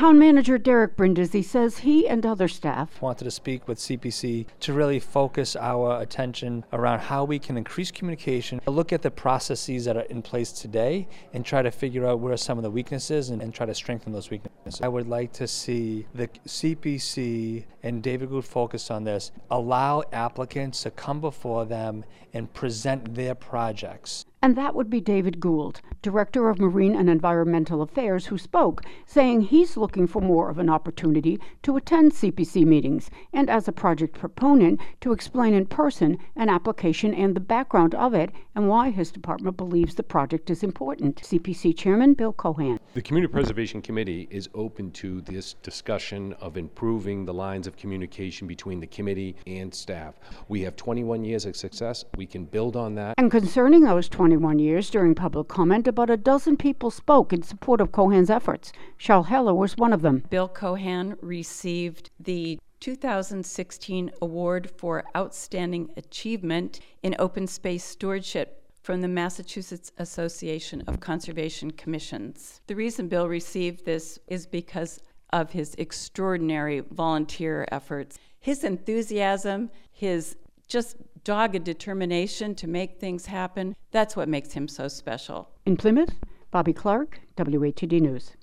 Town Manager Derek Brindisi says he and other staff wanted to speak with CPC to really focus our attention around how we can increase communication, look at the processes that are in place today, and try to figure out where are some of the weaknesses and try to strengthen those weaknesses. I would like to see the CPC and David Gould focus on this, allow applicants to come before them and present their projects. And that would be David Gould, Director of Marine and Environmental Affairs, who spoke, saying he's looking for more of an opportunity to attend CPC meetings and, as a project proponent, to explain in person an application and the background of it and why his department believes the project is important. CPC Chairman Bill Cohan. The Community Preservation Committee is open to this discussion of improving the lines of communication between the committee and staff. We have 21 years of success. We can build on that. And concerning those 21 years, during public comment, about a dozen people spoke in support of Cohan's efforts. Charles Heller was one of them. Bill Cohan received the 2016 Award for Outstanding Achievement in Open Space Stewardship from the Massachusetts Association of Conservation Commissions. The reason Bill received this is because of his extraordinary volunteer efforts. His enthusiasm, his just dogged determination to make things happen, that's what makes him so special. In Plymouth, Bobby Clark, WATD News.